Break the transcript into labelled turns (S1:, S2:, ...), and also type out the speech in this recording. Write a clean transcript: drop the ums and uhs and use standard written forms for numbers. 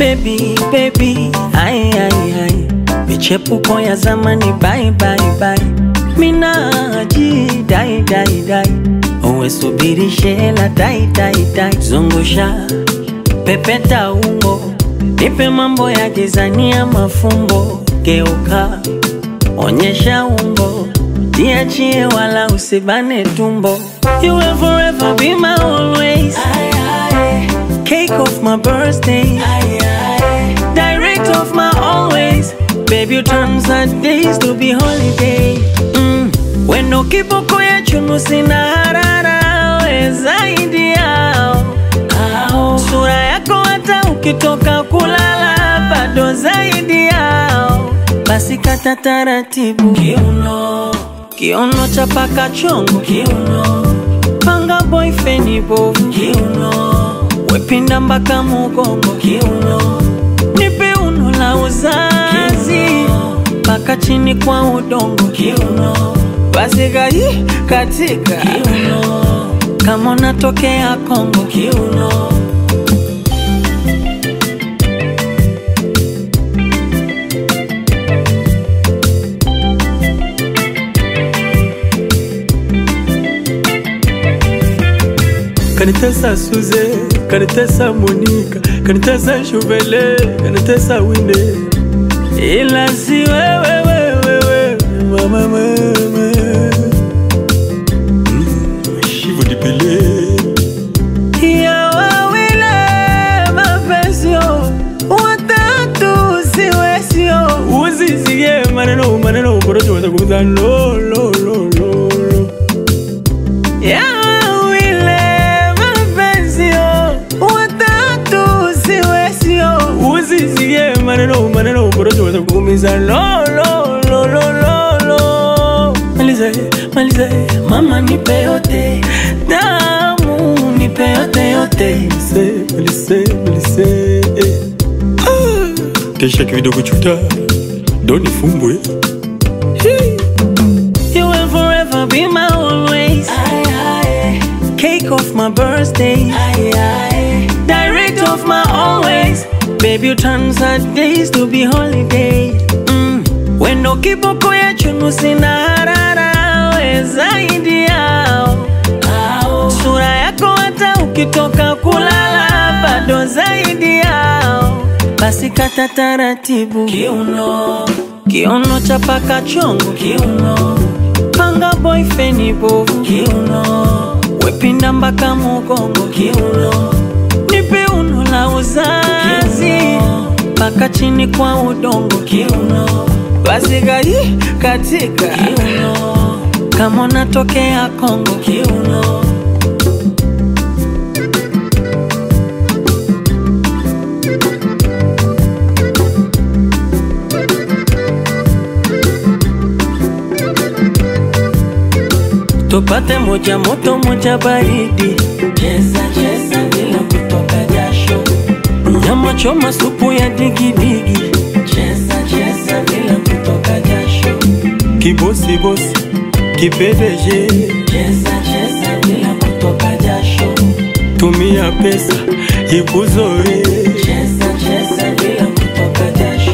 S1: Baby, baby, ai, ai, ai. Michepuko ya zamani, bye, bye, bye. Minaji, dai, dai, dai. Uwe subiri shela, dai, dai, dai. Zungusha, pepeta ungo. Nipe mambo ya gizania mafumbo. Geuka, onyesha ungo. Niachie wala usibane tumbo. You will forever be my always. Cake of my birthday. Direct of my always. Baby, you turn sad days to be holiday. Wendo kiboko ya chunu sina harara. We zaidi yao. Sura yako hata ukitoka kulala bado zaidi yao. Basi kata taratibu kiuno, kiuno chapaka chongo kiuno. Panga boyfriend bovu kiuno. Wepinda mbaka mugongo kiuno. Nipe uno la uzazi paka chini kwa udongo kiuno. Basi gai katika kiuno. Kama unatokea Kongo kiuno.
S2: Kanitesa Suze, kanitesa Monica, kanitesa Chuvele, kanitesa Winde. Ila si wewe, mama, mama. Shivo di pele.
S1: Ya wawile mapesio, watatu siwesio.
S2: Uzizie maneno, borojo watakumiza lo.
S1: Ya
S2: maneno borojo watakumiza lo. Malize,
S1: mama nipe yote, damu nipe yote.
S2: Malize. Kesha kivido kuchuta, doni fumbwe.
S1: You will forever be my always. Cake of my birthday. Direct of my always. Baby, you turn sad days to be holiday. Wendo kiboko ya chunu sina harara. We zaidi yao. Sura yako hata ukitoka kulala bado zaidi yao. Basi kata taratibu kiuno, kiuno chapaka chongo kiuno. Panga boyfriend bovu kiuno. Wepinda mbaka mugongo kiuno. Nipe uno la uzazi paka chini kwa udongo kiuno. Basi gai katika kiuno. Kama unatokea Kongo kiuno. Tupate moja moto moja baridi. Cheza bila kutoka jasho. Nyama choma supu ya digidigi. Cheza bila kutoka jasho.
S2: Kibosi, kipedeje.
S1: Cheza bila kutoka jasho.
S2: Tumia pesa ikuzoe.
S1: Cheza bila kutoka jasho.